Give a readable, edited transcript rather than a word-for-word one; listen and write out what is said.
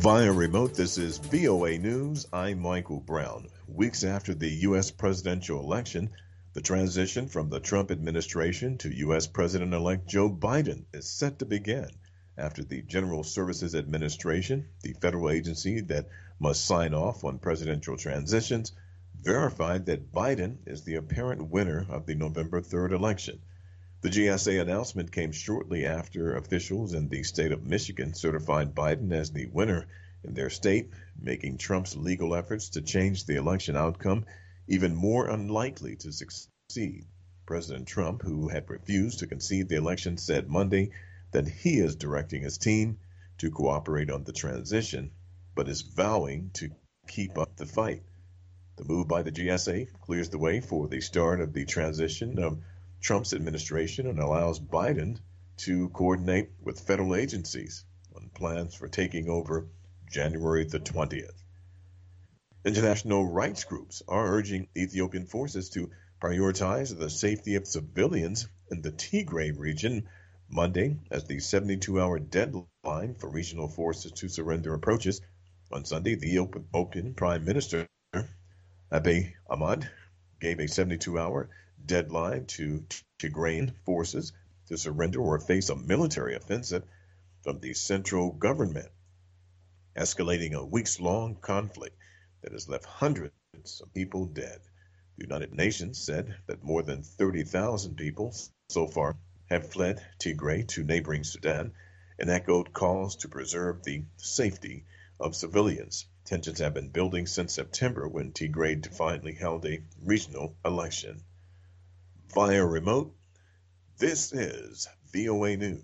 Via remote, this is VOA News. I'm Michael Brown. Weeks after the U.S. presidential election, the transition from the Trump administration to U.S. President-elect Joe Biden is set to begin after the General Services Administration, the federal agency that must sign off on presidential transitions, verified that Biden is the apparent winner of the November 3rd election. The GSA announcement came shortly after officials in the state of Michigan certified Biden as the winner in their state, making Trump's legal efforts to change the election outcome even more unlikely to succeed. President Trump, who had refused to concede the election, said Monday that he is directing his team to cooperate on the transition, but is vowing to keep up the fight. The move by the GSA clears the way for the start of the transition of Trump's administration and allows Biden to coordinate with federal agencies on plans for taking over January the 20th. International rights groups are urging Ethiopian forces to prioritize the safety of civilians in the Tigray region Monday as the 72-hour deadline for regional forces to surrender approaches. On Sunday, the Ethiopian Prime Minister Abiy Ahmed gave a 72-hour deadline to Tigrayan forces to surrender or face a military offensive from the central government, escalating a weeks-long conflict that has left hundreds of people dead. The United Nations said that more than 30,000 people so far have fled Tigray to neighboring Sudan and echoed calls to preserve the safety of civilians. Tensions have been building since September when Tigray defiantly held a regional election. Via remote, this is VOA News.